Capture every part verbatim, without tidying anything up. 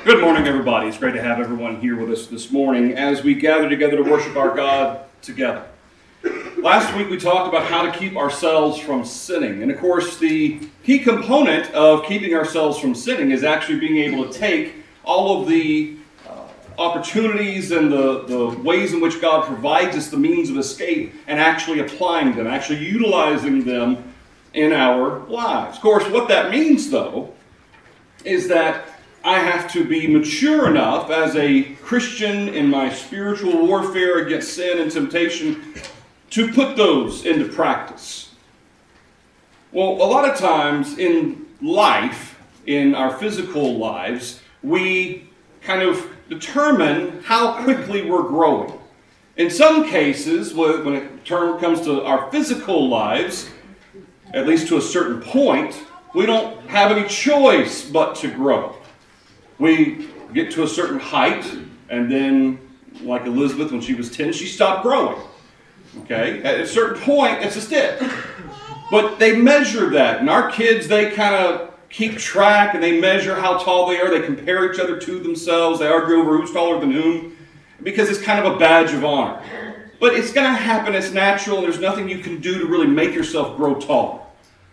Good morning, everybody. It's great to have everyone here with us this morning as we gather together to worship our God together. Last week we talked about how to keep ourselves from sinning. And of course, the key component of keeping ourselves from sinning is actually being able to take all of the uh, opportunities and the, the ways in which God provides us the means of escape and actually applying them, actually utilizing them in our lives. Of course, what that means, though, is that I have to be mature enough as a Christian in my spiritual warfare against sin and temptation to put those into practice. Well, a lot of times in life, in our physical lives, we kind of determine how quickly we're growing. In some cases, when it comes to our physical lives, at least to a certain point, we don't have any choice but to grow. We get to a certain height, and then, like Elizabeth, when she was ten, she stopped growing. Okay? At a certain point, it's just it. But they measure that, and our kids, they kind of keep track, and they measure how tall they are. They compare each other to themselves. They argue over who's taller than whom, because it's kind of a badge of honor. But it's going to happen. It's natural, and there's nothing you can do to really make yourself grow tall.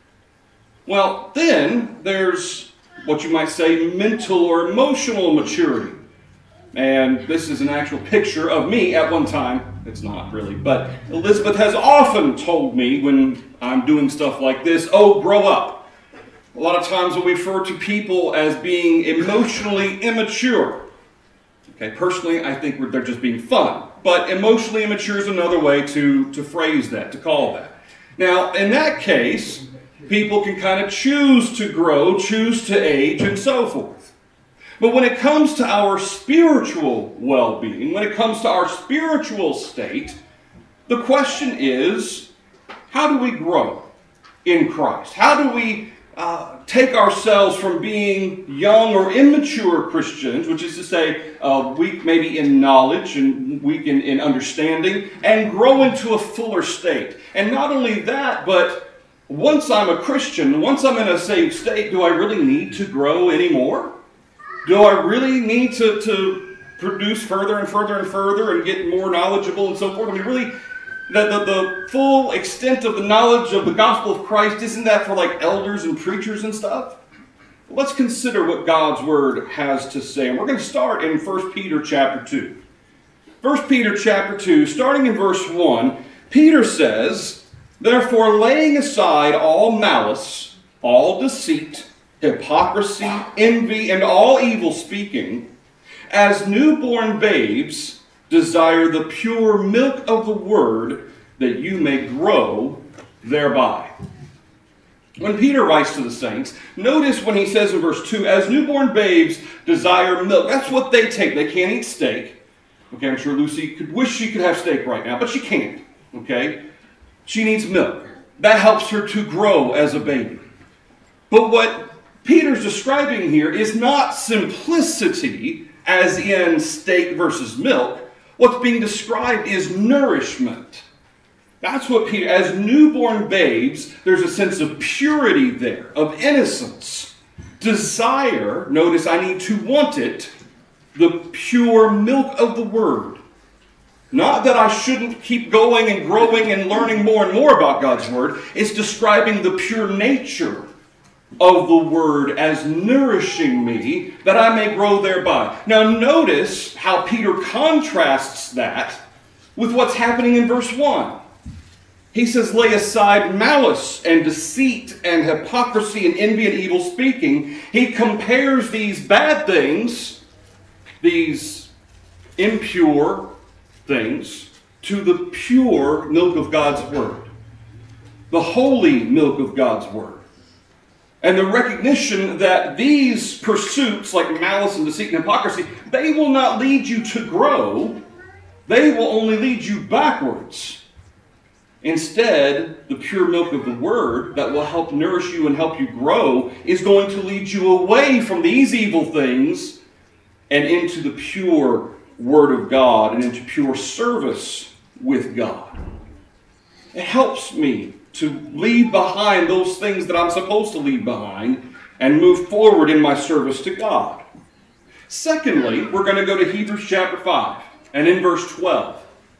Well, then, there's what you might say mental or emotional maturity. And this is an actual picture of me at one time. It's not really, but Elizabeth has often told me when I'm doing stuff like this, oh, grow up. A lot of times we refer to people as being emotionally immature. Okay, personally, I think they're just being fun. But emotionally immature is another way to, to phrase that, to call that. Now, in that case, people can kind of choose to grow, choose to age, and so forth. But when it comes to our spiritual well-being, when it comes to our spiritual state, the question is, how do we grow in Christ? How do we uh, take ourselves from being young or immature Christians, which is to say, uh, weak maybe in knowledge and weak in, in understanding, and grow into a fuller state? And not only that, but once I'm a Christian, once I'm in a saved state, do I really need to grow anymore? Do I really need to, to produce further and further and further and get more knowledgeable and so forth? I mean, really, the, the, the full extent of the knowledge of the gospel of Christ, isn't that for like elders and preachers and stuff? Let's consider what God's word has to say. And we're going to start in First Peter chapter two. First Peter chapter two, starting in verse one, Peter says, "Therefore, laying aside all malice, all deceit, hypocrisy, envy, and all evil speaking, as newborn babes, desire the pure milk of the word, that you may grow thereby." When Peter writes to the saints, notice when he says in verse two, as newborn babes desire milk. That's what they take. They can't eat steak. Okay, I'm sure Lucy could wish she could have steak right now, but she can't. Okay? She needs milk. That helps her to grow as a baby. But what Peter's describing here is not simplicity, as in steak versus milk. What's being described is nourishment. That's what Peter, as newborn babes, there's a sense of purity there, of innocence. Desire, notice I need to want it, the pure milk of the word. Not that I shouldn't keep going and growing and learning more and more about God's word. It's describing the pure nature of the word as nourishing me, that I may grow thereby. Now notice how Peter contrasts that with what's happening in verse one. He says, lay aside malice and deceit and hypocrisy and envy and evil speaking. He compares these bad things, these impure things, to the pure milk of God's word, the holy milk of God's word. And the recognition that these pursuits, like malice and deceit and hypocrisy, they will not lead you to grow. They will only lead you backwards. Instead, the pure milk of the word that will help nourish you and help you grow is going to lead you away from these evil things and into the pure word of God and into pure service with God. It helps me to leave behind those things that I'm supposed to leave behind and move forward in my service to God. Secondly, we're going to go to Hebrews chapter five and in verse twelve.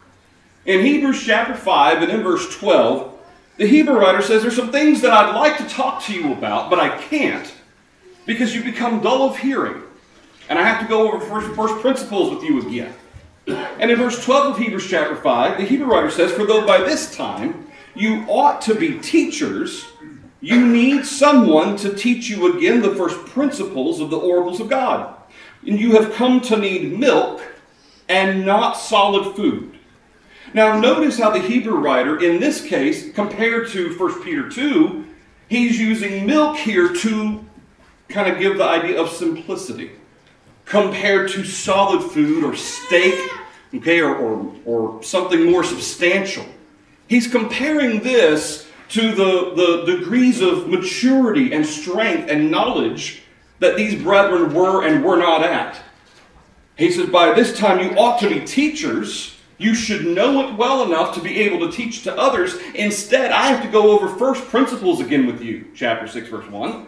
In Hebrews chapter five and in verse twelve, the Hebrew writer says there's some things that I'd like to talk to you about, but I can't because you become dull of hearing. And I have to go over first, first principles with you again. And in verse twelve of Hebrews chapter five, the Hebrew writer says, for though by this time you ought to be teachers, you need someone to teach you again the first principles of the oracles of God. And you have come to need milk and not solid food. Now notice how the Hebrew writer, in this case, compared to First Peter two, he's using milk here to kind of give the idea of simplicity, compared to solid food or steak, okay, or, or, or something more substantial. He's comparing this to the, the degrees of maturity and strength and knowledge that these brethren were and were not at. He says, by this time you ought to be teachers. You should know it well enough to be able to teach to others. Instead, I have to go over first principles again with you, chapter six, verse one,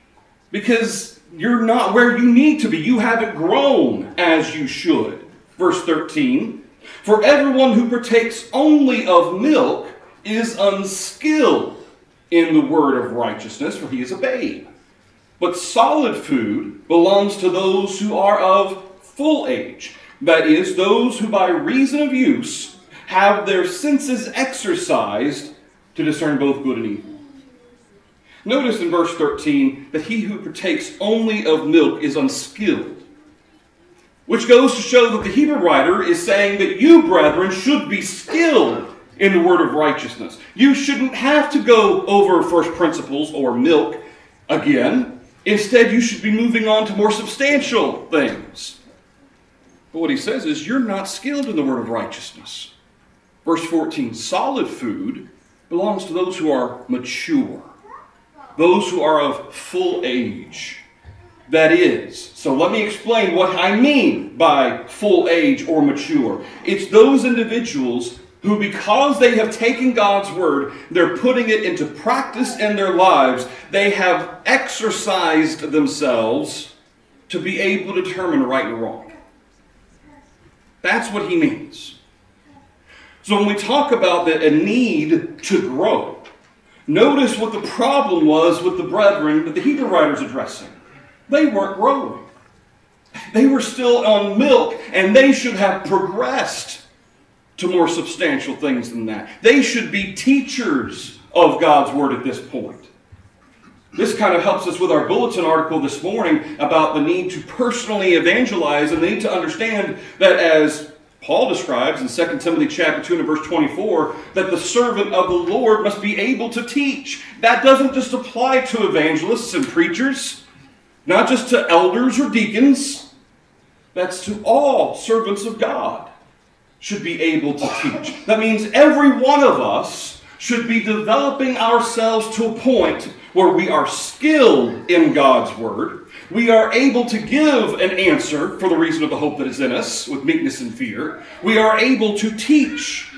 because you're not where you need to be. You haven't grown as you should. Verse thirteen, for everyone who partakes only of milk is unskilled in the word of righteousness, for he is a babe. But solid food belongs to those who are of full age, that is, those who by reason of use have their senses exercised to discern both good and evil. Notice in verse thirteen that he who partakes only of milk is unskilled, which goes to show that the Hebrew writer is saying that you, brethren, should be skilled in the word of righteousness. You shouldn't have to go over first principles or milk again. Instead, you should be moving on to more substantial things. But what he says is, you're not skilled in the word of righteousness. Verse fourteen, solid food belongs to those who are mature, those who are of full age. That is, so let me explain what I mean by full age or mature. It's those individuals who, because they have taken God's word, they're putting it into practice in their lives. They have exercised themselves to be able to determine right and wrong. That's what he means. So when we talk about the, a need to grow, notice what the problem was with the brethren that the Hebrew writer is addressing. They weren't growing. They were still on milk, and they should have progressed to more substantial things than that. They should be teachers of God's word at this point. This kind of helps us with our bulletin article this morning about the need to personally evangelize and the need to understand that, as Paul describes in Second Timothy chapter two and verse twenty-four, that the servant of the Lord must be able to teach. That doesn't just apply to evangelists and preachers, not just to elders or deacons. That's to all servants of God should be able to teach. That means every one of us should be developing ourselves to a point where we are skilled in God's word. We are able to give an answer for the reason of the hope that is in us with meekness and fear. We are able to teach,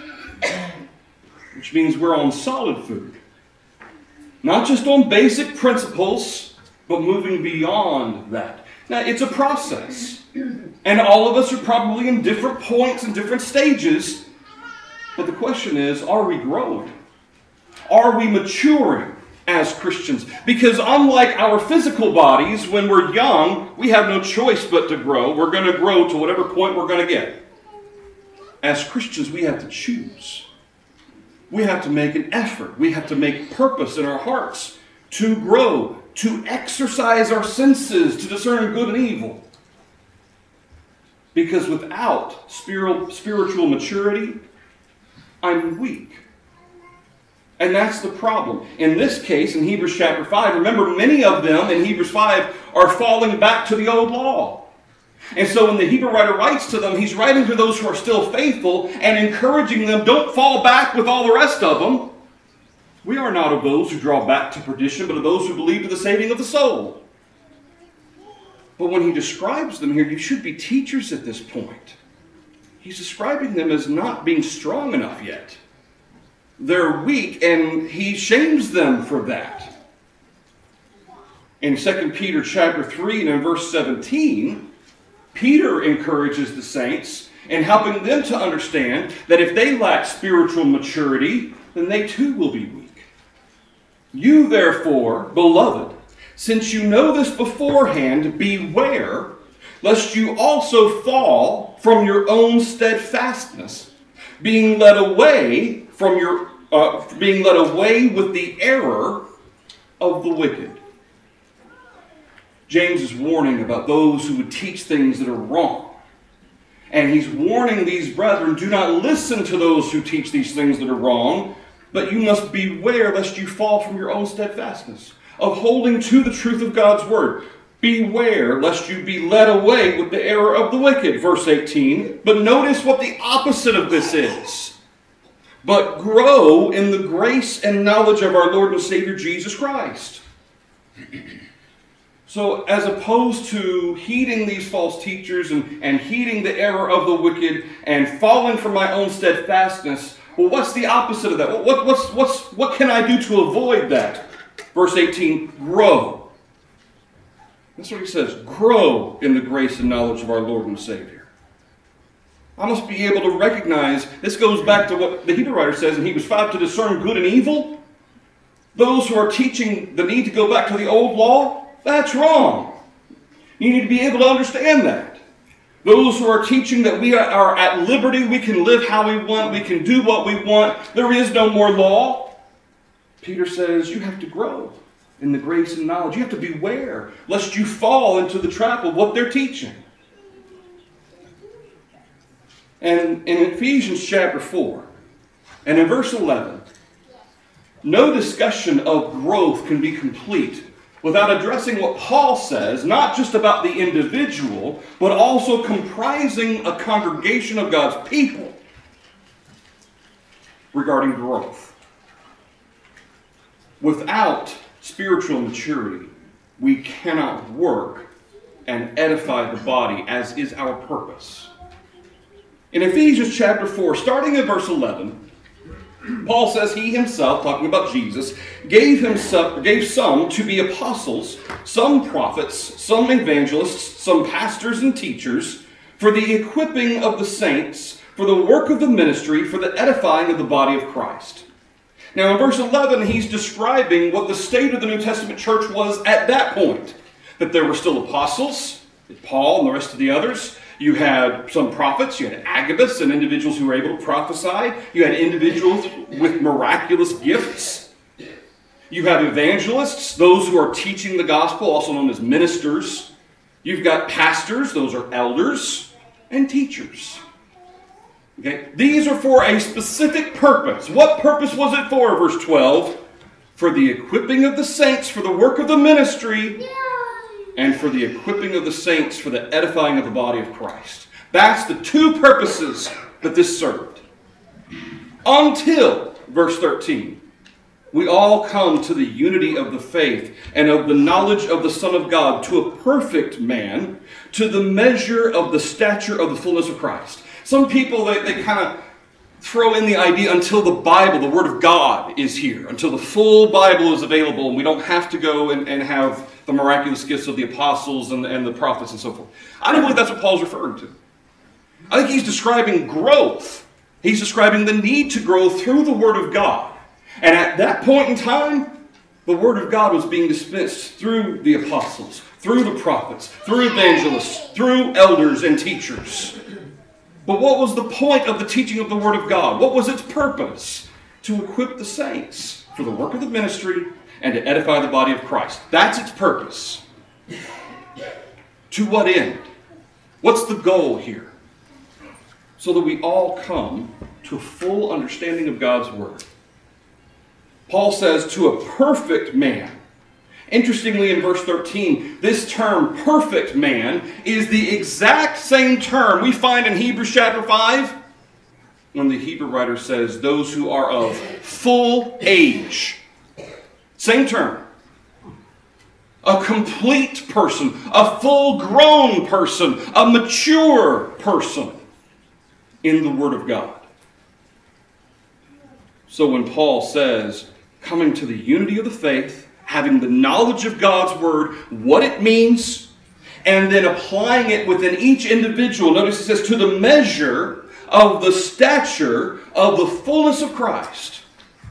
which means we're on solid food. Not just on basic principles, but moving beyond that. Now, it's a process. And all of us are probably in different points and different stages. But the question is, are we growing? Are we maturing as Christians? Because unlike our physical bodies, when we're young, we have no choice but to grow. We're going to grow to whatever point we're going to get. As Christians, we have to choose. We have to make an effort. We have to make purpose in our hearts to grow, to exercise our senses, to discern good and evil. Because without spiritual maturity, I'm weak. And that's the problem. In this case, in Hebrews chapter five, remember, many of them in Hebrews five are falling back to the old law. And so when the Hebrew writer writes to them, he's writing to those who are still faithful and encouraging them, don't fall back with all the rest of them. We are not of those who draw back to perdition, but of those who believe to the saving of the soul. But when he describes them here, you should be teachers at this point. He's describing them as not being strong enough yet. They're weak, and he shames them for that. In Second Peter chapter three and in verse seventeen, Peter encourages the saints in helping them to understand that if they lack spiritual maturity, then they too will be weak. You therefore, beloved, since you know this beforehand, beware, lest you also fall from your own steadfastness, being led away from your uh, being led away with the error of the wicked. James is warning about those who would teach things that are wrong. And he's warning these brethren, do not listen to those who teach these things that are wrong, but you must beware lest you fall from your own steadfastness, of holding to the truth of God's word. Beware lest you be led away with the error of the wicked. Verse eighteen. But notice what the opposite of this is. But grow in the grace and knowledge of our Lord and Savior Jesus Christ. So as opposed to heeding these false teachers and, and heeding the error of the wicked and falling from my own steadfastness, well, what's the opposite of that? What, what, what's, what's, what can I do to avoid that? Verse eighteen, grow. That's what he says. Grow in the grace and knowledge of our Lord and Savior. I must be able to recognize, this goes back to what the Hebrew writer says, and he was found to discern good and evil. Those who are teaching the need to go back to the old law, that's wrong. You need to be able to understand that. Those who are teaching that we are at liberty, we can live how we want, we can do what we want, there is no more law. Peter says you have to grow in the grace and knowledge. You have to beware lest you fall into the trap of what they're teaching. And in Ephesians chapter four, and in verse eleven, no discussion of growth can be complete without addressing what Paul says, not just about the individual, but also comprising a congregation of God's people regarding growth. Without spiritual maturity, we cannot work and edify the body as is our purpose. In Ephesians chapter four, starting in verse eleven, Paul says he himself, talking about Jesus, gave himself, gave some to be apostles, some prophets, some evangelists, some pastors and teachers, for the equipping of the saints, for the work of the ministry, for the edifying of the body of Christ. Now in verse eleven, he's describing what the state of the New Testament church was at that point. That there were still apostles, Paul and the rest of the others. You had some prophets, you had Agabus and individuals who were able to prophesy. You had individuals with miraculous gifts. You have evangelists, those who are teaching the gospel, also known as ministers. You've got pastors, those are elders, and teachers. Okay? These are for a specific purpose. What purpose was it for? Verse twelve. For the equipping of the saints for the work of the ministry, and for the equipping of the saints for the edifying of the body of Christ. That's the two purposes that this served. Until, verse thirteen, we all come to the unity of the faith and of the knowledge of the Son of God, to a perfect man, to the measure of the stature of the fullness of Christ. Some people, they, they kind of throw in the idea until the Bible, the Word of God, is here, until the full Bible is available, and we don't have to go and, and have the miraculous gifts of the apostles and, and the prophets and so forth. I don't believe that's what Paul's referring to. I think he's describing growth. He's describing the need to grow through the Word of God. And at that point in time, the Word of God was being dispensed through the apostles, through the prophets, through evangelists, through elders and teachers. But what was the point of the teaching of the Word of God? What was its purpose? To equip the saints for the work of the ministry and to edify the body of Christ. That's its purpose. To what end? What's the goal here? So that we all come to a full understanding of God's Word. Paul says, to a perfect man. Interestingly, in verse thirteen, this term, perfect man, is the exact same term we find in Hebrews chapter five, when the Hebrew writer says, those who are of full age. Same term. A complete person, a full-grown person, a mature person in the Word of God. So when Paul says, coming to the unity of the faith, having the knowledge of God's Word, what it means, and then applying it within each individual. Notice it says, to the measure of the stature of the fullness of Christ.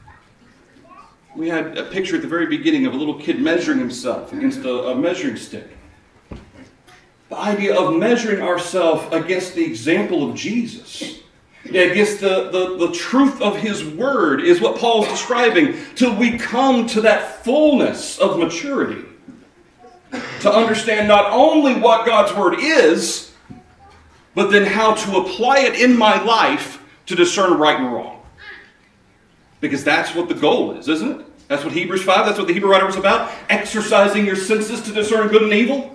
We had a picture at the very beginning of a little kid measuring himself against a, a measuring stick. The idea of measuring ourselves against the example of Jesus, against the, the, the truth of His Word, is what Paul's describing, till we come to that fullness of maturity. To understand not only what God's Word is, but then how to apply it in my life to discern right and wrong. Because that's what the goal is, isn't it? That's what Hebrews five, that's what the Hebrew writer was about. Exercising your senses to discern good and evil.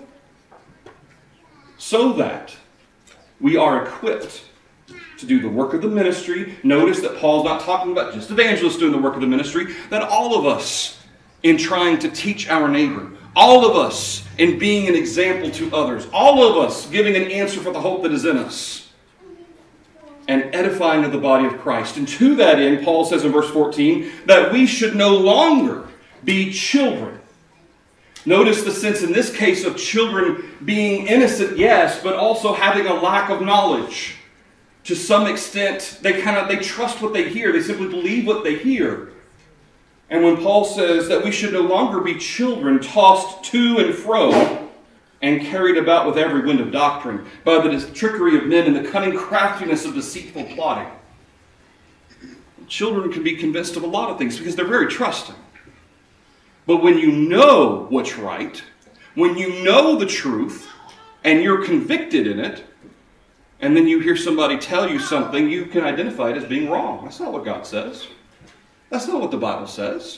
So that we are equipped to do the work of the ministry. Notice that Paul's not talking about just evangelists doing the work of the ministry. That all of us in trying to teach our neighbor. All of us in being an example to others. All of us giving an answer for the hope that is in us. And edifying of the body of Christ. And to that end, Paul says in verse fourteen, that we should no longer be children. Notice the sense in this case of children being innocent, yes, but also having a lack of knowledge. To some extent, they kind of they trust what they hear. They simply believe what they hear. And when Paul says that we should no longer be children tossed to and fro and carried about with every wind of doctrine, by the trickery of men and the cunning craftiness of deceitful plotting. Children can be convinced of a lot of things because they're very trusting. But when you know what's right, when you know the truth, and you're convicted in it, and then you hear somebody tell you something, you can identify it as being wrong. That's not what God says. That's not what the Bible says.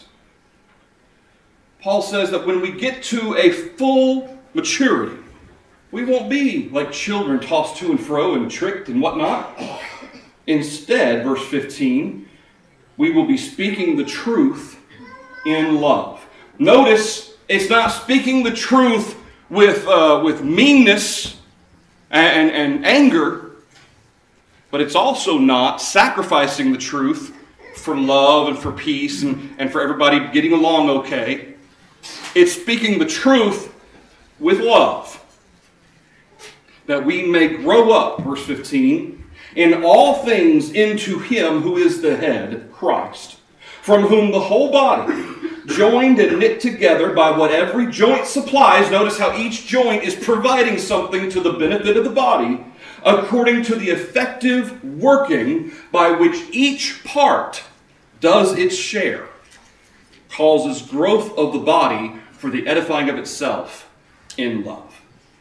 Paul says that when we get to a full maturity, we won't be like children tossed to and fro and tricked and whatnot. Instead, verse fifteen, we will be speaking the truth in love. Notice, it's not speaking the truth with, uh, with meanness and, and anger, but it's also not sacrificing the truth for love and for peace and, and for everybody getting along okay. It's speaking the truth with love, that we may grow up, verse fifteen, in all things into Him who is the head, Christ, from whom the whole body, joined and knit together by what every joint supplies, notice how each joint is providing something to the benefit of the body, according to the effective working by which each part does its share, causes growth of the body for the edifying of itself in love.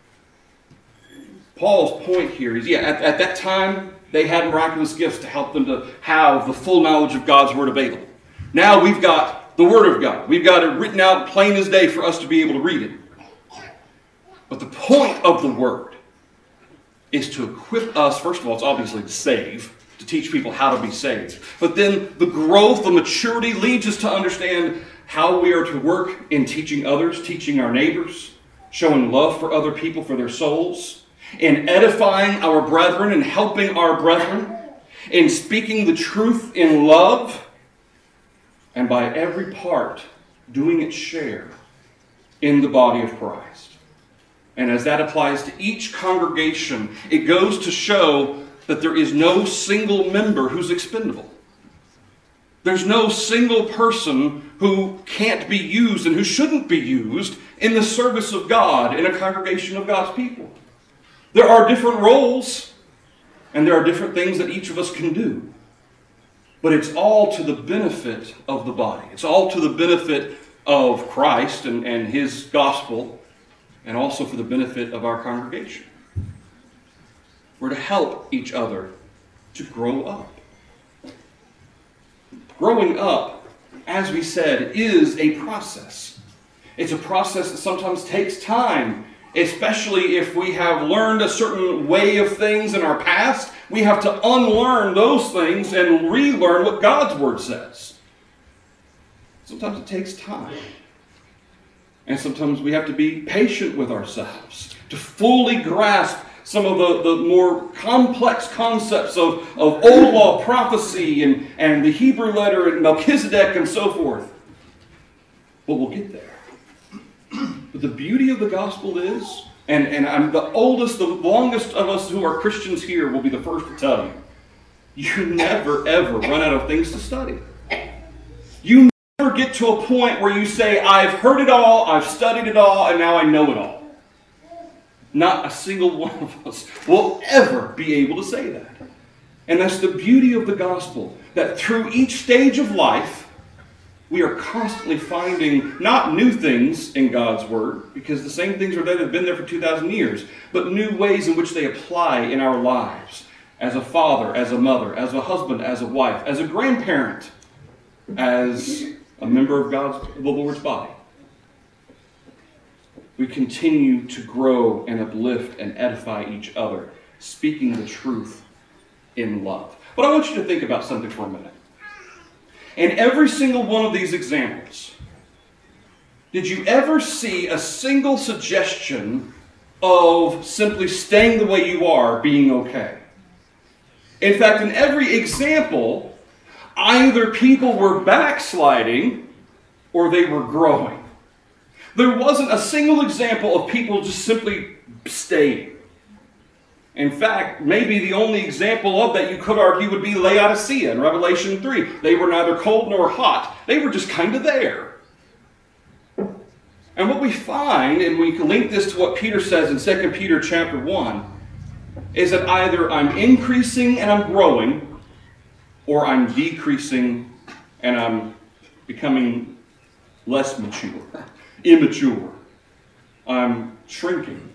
Paul's point here is, yeah, at, at that time, they had miraculous gifts to help them to have the full knowledge of God's Word available. Now we've got the Word of God. We've got it written out plain as day for us to be able to read it. But the point of the Word is to equip us, first of all, it's obviously to save, to teach people how to be saved. But then the growth, the maturity leads us to understand how we are to work in teaching others, teaching our neighbors, showing love for other people, for their souls, in edifying our brethren and helping our brethren, in speaking the truth in love, and by every part doing its share in the body of Christ. And as that applies to each congregation, it goes to show that there is no single member who's expendable. There's no single person who can't be used and who shouldn't be used in the service of God in a congregation of God's people. There are different roles, and there are different things that each of us can do. But it's all to the benefit of the body. It's all to the benefit of Christ and, and His gospel, and also for the benefit of our congregation. We're to help each other to grow up. Growing up, as we said, is a process. It's a process that sometimes takes time, especially if we have learned a certain way of things in our past. We have to unlearn those things and relearn what God's Word says. Sometimes it takes time. And sometimes we have to be patient with ourselves to fully grasp some of the, the more complex concepts of, of old law prophecy and, and the Hebrew letter and Melchizedek and so forth. But we'll get there. But the beauty of the gospel is And, and I'm the oldest, the longest of us who are Christians here will be the first to tell you, you never, ever run out of things to study. You never get to a point where you say, I've heard it all, I've studied it all, and now I know it all. Not a single one of us will ever be able to say that. And that's the beauty of the gospel, that through each stage of life, we are constantly finding not new things in God's Word, because the same things are there that have been there for two thousand years, but new ways in which they apply in our lives, as a father, as a mother, as a husband, as a wife, as a grandparent, as a member of God's, the Lord's body. We continue to grow and uplift and edify each other, speaking the truth in love. But I want you to think about something for a minute. In every single one of these examples, did you ever see a single suggestion of simply staying the way you are being okay? In fact, in every example, either people were backsliding or they were growing. There wasn't a single example of people just simply staying. In fact, maybe the only example of that you could argue would be Laodicea in Revelation three. They were neither cold nor hot. They were just kind of there. And what we find, and we can link this to what Peter says in Second Peter chapter one, is that either I'm increasing and I'm growing, or I'm decreasing and I'm becoming less mature, immature. I'm shrinking.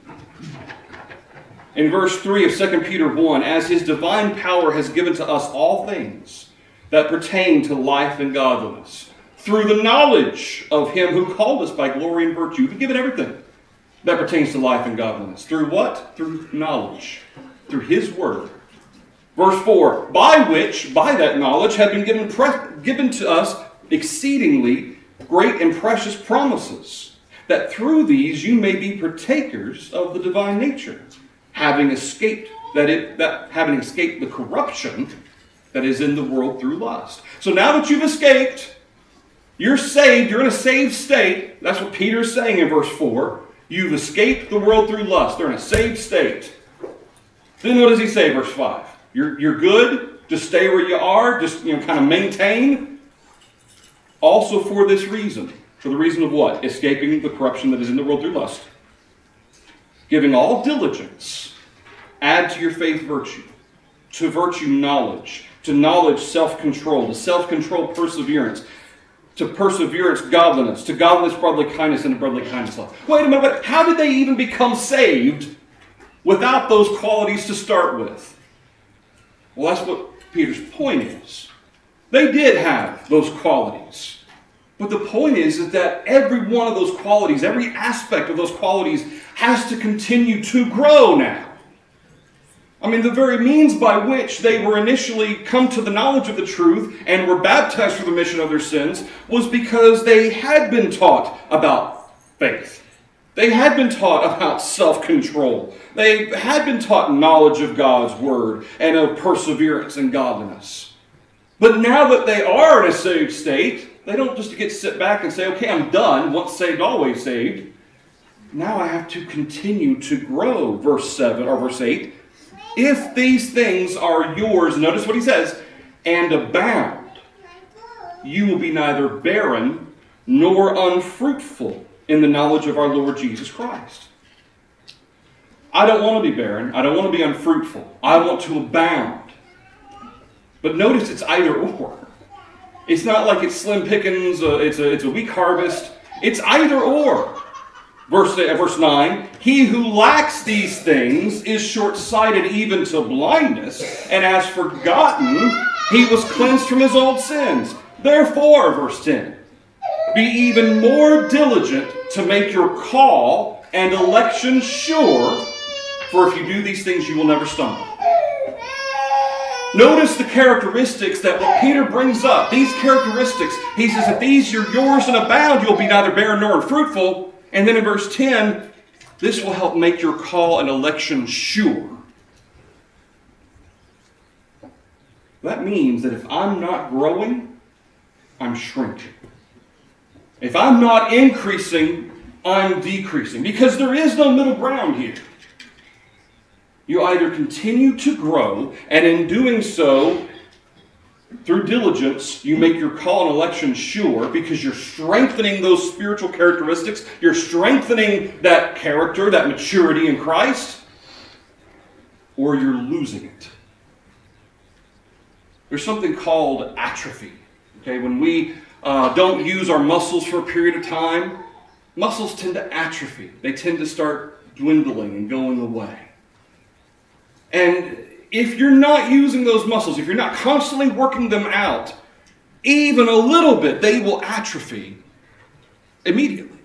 In verse three of Second Peter one, as his divine power has given to us all things that pertain to life and godliness, through the knowledge of him who called us by glory and virtue. We've been given everything that pertains to life and godliness. Through what? Through knowledge. Through his word. Verse four, by which, by that knowledge, have been given, pre- given to us exceedingly great and precious promises, that through these you may be partakers of the divine nature, having escaped that it that having escaped the corruption that is in the world through lust. So now that you've escaped, you're saved, you're in a saved state. That's what Peter's saying in verse four. You've escaped the world through lust. They're in a saved state. Then what does he say, verse five? You're, you're good. Just stay where you are. Just, you know, kind of maintain. Also for this reason. For the reason of what? Escaping the corruption that is in the world through lust. Giving all diligence, add to your faith virtue, to virtue knowledge, to knowledge self-control, to self-control perseverance, to perseverance godliness, to godliness brotherly kindness, and to brotherly kindness love. Wait a minute, how did they even become saved without those qualities to start with? Well, that's what Peter's point is. They did have those qualities. But the point is, is that every one of those qualities, every aspect of those qualities has to continue to grow now. I mean, the very means by which they were initially come to the knowledge of the truth and were baptized for the remission of their sins was because they had been taught about faith. They had been taught about self-control. They had been taught knowledge of God's word and of perseverance and godliness. But now that they are in a saved state, they don't just get to sit back and say, okay, I'm done. Once saved, always saved. Now I have to continue to grow, verse seven or verse eight. If these things are yours, notice what he says, and abound, you will be neither barren nor unfruitful in the knowledge of our Lord Jesus Christ. I don't want to be barren. I don't want to be unfruitful. I want to abound. But notice it's either or. It's not like it's slim pickings, uh, it's, a, it's a weak harvest. It's either or. Verse, uh, verse nine, he who lacks these things is short-sighted even to blindness, and has forgotten he was cleansed from his old sins. Therefore, verse ten, be even more diligent to make your call and election sure, for if you do these things, you will never stumble. Notice the characteristics that what Peter brings up. These characteristics, he says, if these are yours and abound, you'll be neither barren nor unfruitful. And then in verse ten, this will help make your call and election sure. That means that if I'm not growing, I'm shrinking. If I'm not increasing, I'm decreasing. Because there is no middle ground here. You either continue to grow, and in doing so, through diligence, you make your call and election sure because you're strengthening those spiritual characteristics. You're strengthening that character, that maturity in Christ, or you're losing it. There's something called atrophy. Okay, when we uh, don't use our muscles for a period of time, muscles tend to atrophy. They tend to start dwindling and going away. And if you're not using those muscles, if you're not constantly working them out, even a little bit, they will atrophy immediately.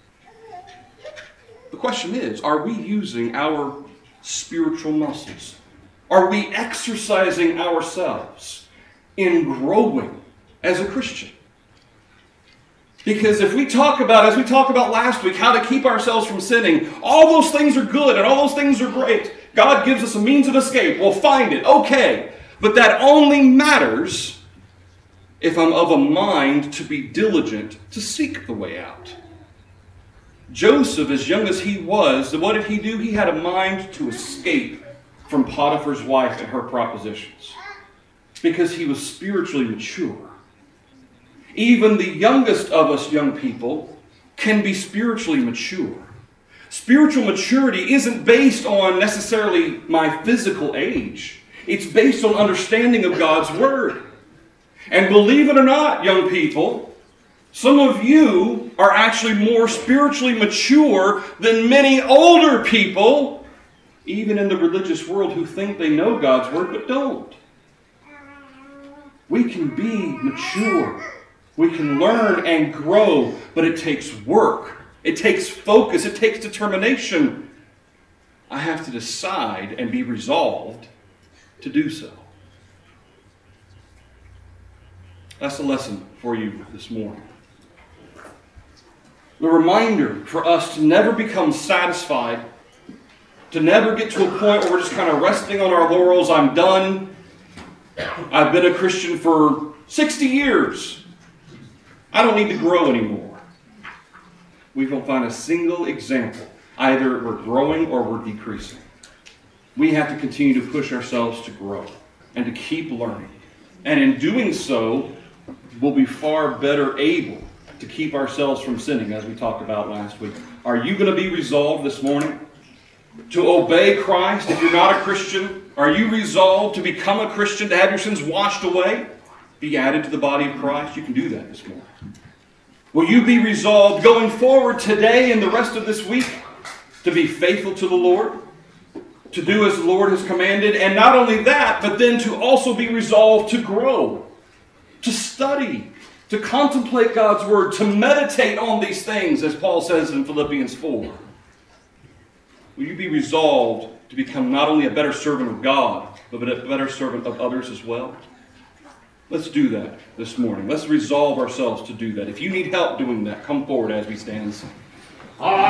The question is, are we using our spiritual muscles? Are we exercising ourselves in growing as a Christian? Because if we talk about, as we talked about last week, how to keep ourselves from sinning, all those things are good and all those things are great. God gives us a means of escape. We'll find it. Okay. But that only matters if I'm of a mind to be diligent to seek the way out. Joseph, as young as he was, what did he do? He had a mind to escape from Potiphar's wife and her propositions. Because he was spiritually mature. Even the youngest of us young people can be spiritually mature. Spiritual maturity isn't based on necessarily my physical age. It's based on understanding of God's Word. And believe it or not, young people, some of you are actually more spiritually mature than many older people, even in the religious world, who think they know God's Word but don't. We can be mature. We can learn and grow, but it takes work. It takes focus. It takes determination. I have to decide and be resolved to do so. That's the lesson for you this morning. The reminder for us to never become satisfied, to never get to a point where we're just kind of resting on our laurels. I'm done. I've been a Christian for sixty years. I don't need to grow anymore. We don't find a single example. Either we're growing or we're decreasing. We have to continue to push ourselves to grow and to keep learning. And in doing so, we'll be far better able to keep ourselves from sinning, as we talked about last week. Are you going to be resolved this morning to obey Christ if you're not a Christian? Are you resolved to become a Christian, to have your sins washed away, be added to the body of Christ? You can do that this morning. Will you be resolved going forward today and the rest of this week to be faithful to the Lord, to do as the Lord has commanded, and not only that, but then to also be resolved to grow, to study, to contemplate God's Word, to meditate on these things, as Paul says in Philippians four. Will you be resolved to become not only a better servant of God, but a better servant of others as well? Let's do that this morning. Let's resolve ourselves to do that. If you need help doing that, come forward as we stand and sing.